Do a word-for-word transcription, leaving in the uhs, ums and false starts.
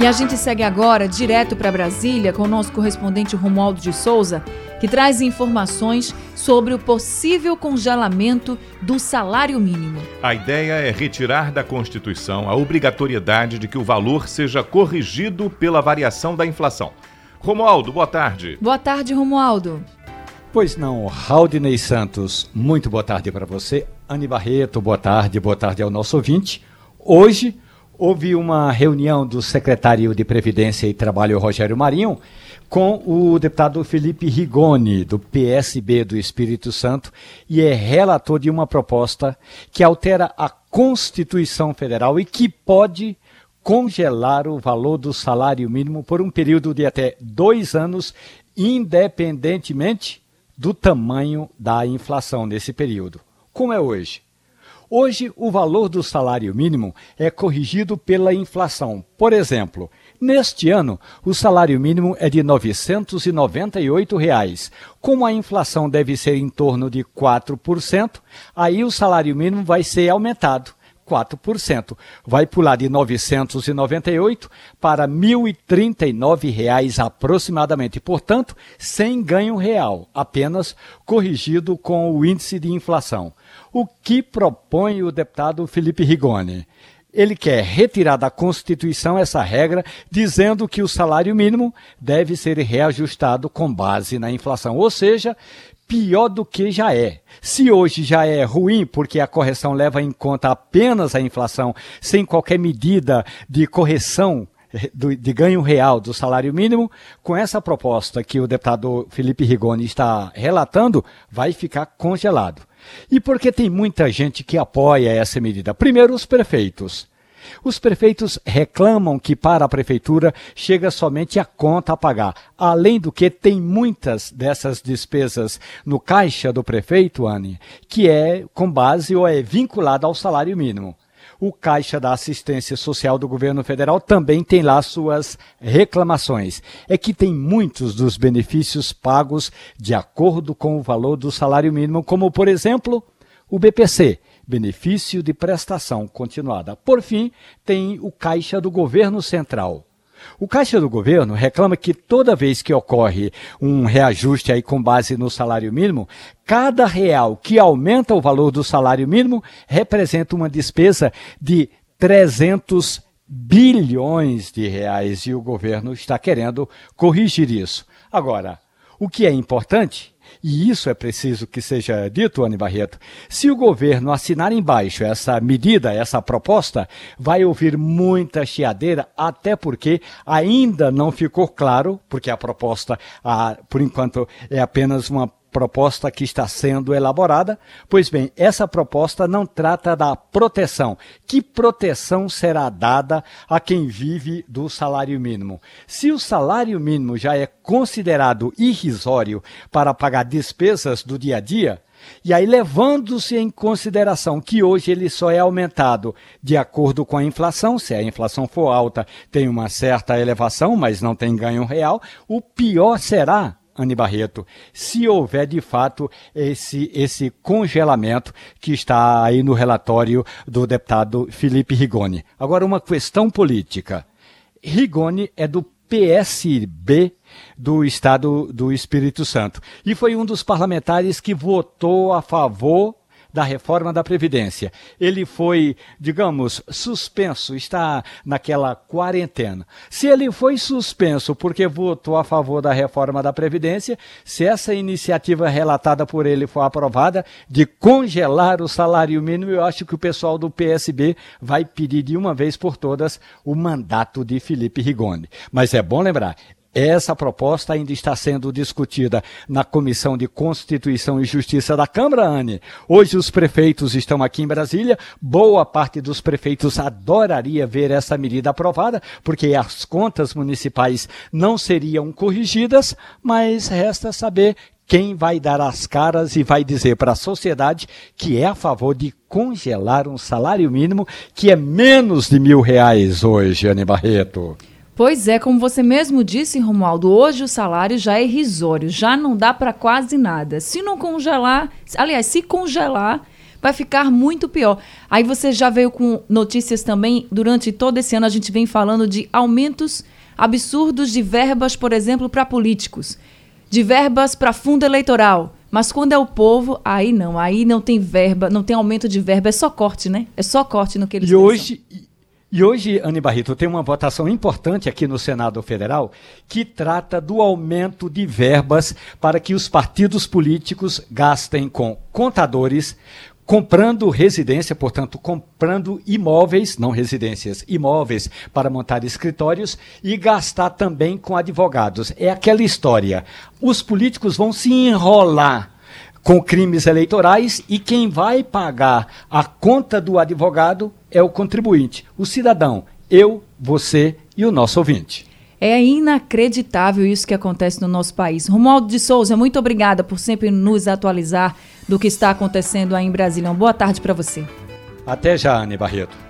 E a gente segue agora direto para Brasília com o nosso correspondente Romualdo de Souza, que traz informações sobre o possível congelamento do salário mínimo. A ideia é retirar da Constituição a obrigatoriedade de que o valor seja corrigido pela variação da inflação. Romualdo, boa tarde. Boa tarde, Romualdo. Pois não, Raudinei Santos, muito boa tarde para você. Anne Barreto, boa tarde, boa tarde ao nosso ouvinte. Hoje houve uma reunião do secretário de Previdência e Trabalho, Rogério Marinho, com o deputado Felipe Rigoni, do P S B do Espírito Santo, e é relator de uma proposta que altera a Constituição Federal e que pode congelar o valor do salário mínimo por um período de até dois anos, independentemente do tamanho da inflação nesse período. Como é hoje? Hoje, o valor do salário mínimo é corrigido pela inflação. Por exemplo, neste ano, o salário mínimo é de novecentos e noventa e oito reais. Como a inflação deve ser em torno de quatro por cento, aí o salário mínimo vai ser aumentado. quatro por cento. Vai pular de novecentos e noventa e oito para mil e trinta e nove reais aproximadamente. Portanto, sem ganho real, apenas corrigido com o índice de inflação. O que propõe o deputado Felipe Rigoni? Ele quer retirar da Constituição essa regra, dizendo que o salário mínimo deve ser reajustado com base na inflação, ou seja, pior do que já é. Se hoje já é ruim, porque a correção leva em conta apenas a inflação, sem qualquer medida de correção de ganho real do salário mínimo, com essa proposta que o deputado Felipe Rigoni está relatando, vai ficar congelado. E por que tem muita gente que apoia essa medida? Primeiro, os prefeitos. Os prefeitos reclamam que para a prefeitura chega somente a conta a pagar. Além do que, tem muitas dessas despesas no caixa do prefeito, Anne, que é com base ou é vinculada ao salário mínimo. O Caixa da Assistência Social do Governo Federal também tem lá suas reclamações. É que tem muitos dos benefícios pagos de acordo com o valor do salário mínimo, como, por exemplo, o B P C, Benefício de Prestação Continuada. Por fim, tem o Caixa do Governo Central. O Caixa do Governo reclama que toda vez que ocorre um reajuste aí com base no salário mínimo, cada real que aumenta o valor do salário mínimo representa uma despesa de trezentos bilhões de reais e o governo está querendo corrigir isso. Agora, o que é importante, e isso é preciso que seja dito, Anne Barreto, se o governo assinar embaixo essa medida, essa proposta, vai ouvir muita chiadeira, até porque ainda não ficou claro, porque a proposta, ah, por enquanto, é apenas uma proposta que está sendo elaborada. Pois bem, essa proposta não trata da proteção. Que proteção será dada a quem vive do salário mínimo? Se o salário mínimo já é considerado irrisório para pagar despesas do dia a dia, e aí levando-se em consideração que hoje ele só é aumentado de acordo com a inflação, se a inflação for alta tem uma certa elevação, mas não tem ganho real, o pior será, Anne Barreto, se houver de fato esse, esse congelamento que está aí no relatório do deputado Felipe Rigoni. Agora, uma questão política. Rigoni é do P S B do Estado do Espírito Santo e foi um dos parlamentares que votou a favor da reforma da Previdência. Ele foi, digamos, suspenso, está naquela quarentena. Se ele foi suspenso porque votou a favor da reforma da Previdência, se essa iniciativa relatada por ele for aprovada, de congelar o salário mínimo, eu acho que o pessoal do P S B vai pedir de uma vez por todas o mandato de Felipe Rigoni. Mas é bom lembrar, essa proposta ainda está sendo discutida na Comissão de Constituição e Justiça da Câmara, Anne. Hoje os prefeitos estão aqui em Brasília. Boa parte dos prefeitos adoraria ver essa medida aprovada, porque as contas municipais não seriam corrigidas, mas resta saber quem vai dar as caras e vai dizer para a sociedade que é a favor de congelar um salário mínimo que é menos de mil reais hoje, Anne Barreto. Pois é, como você mesmo disse, Romualdo, hoje o salário já é irrisório, já não dá para quase nada. Se não congelar, aliás, se congelar, vai ficar muito pior. Aí você já veio com notícias também, durante todo esse ano a gente vem falando de aumentos absurdos de verbas, por exemplo, para políticos, de verbas para fundo eleitoral. Mas quando é o povo, aí não, aí não tem verba, não tem aumento de verba, é só corte, né? É só corte no que eles E hoje, e hoje, Anny Barreto, tem uma votação importante aqui no Senado Federal que trata do aumento de verbas para que os partidos políticos gastem com contadores, comprando residência, portanto, comprando imóveis, não residências, imóveis para montar escritórios e gastar também com advogados. É aquela história. Os políticos vão se enrolar com crimes eleitorais e quem vai pagar a conta do advogado é o contribuinte, o cidadão, eu, você e o nosso ouvinte. É inacreditável isso que acontece no nosso país. Romualdo de Souza, muito obrigada por sempre nos atualizar do que está acontecendo aí em Brasília. Uma boa tarde para você. Até já, Anny Barreto.